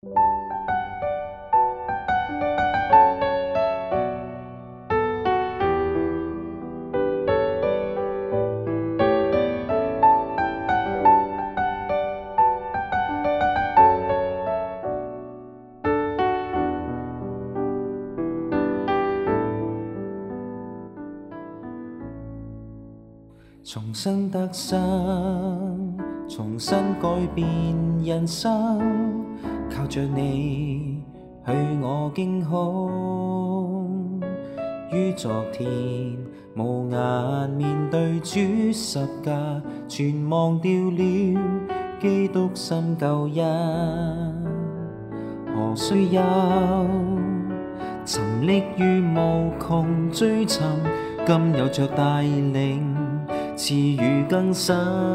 重新得生，重新改变人生，靠着你去我惊恐。於昨天無顏面對主十架，全忘掉了基督心救恩。何須有沉溺於無窮追尋，今有着帶領賜予更新。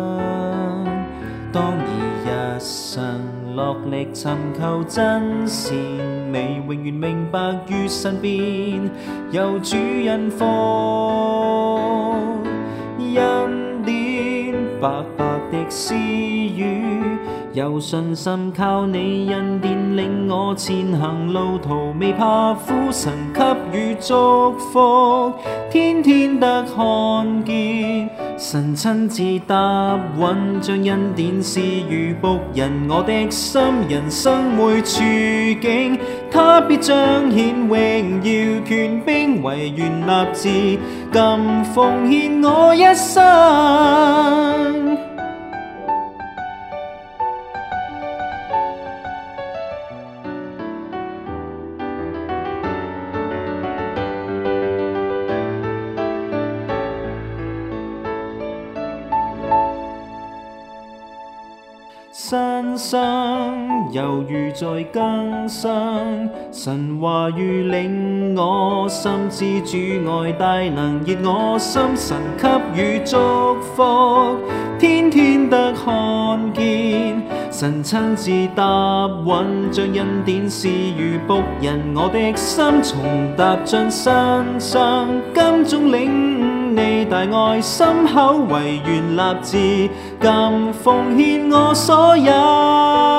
當以一生落力尋求真善美，永遠明白於身邊有主恩福，恩典白白的施予，有信心靠你恩典令我前行，路途未怕苦，神給予祝福，天天得看見神親自答允，將恩典施予僕人，我的心人生每處境，他必彰顯榮耀權柄，唯願立志今奉獻我一生。新生猶如在更生，神話語令我深知主愛大能熱我心，神給予祝福，天天得看見神親自答允，將恩典施予僕人，我的心重踏進新生，今中領你大愛心口，唯願立志今奉獻我所有。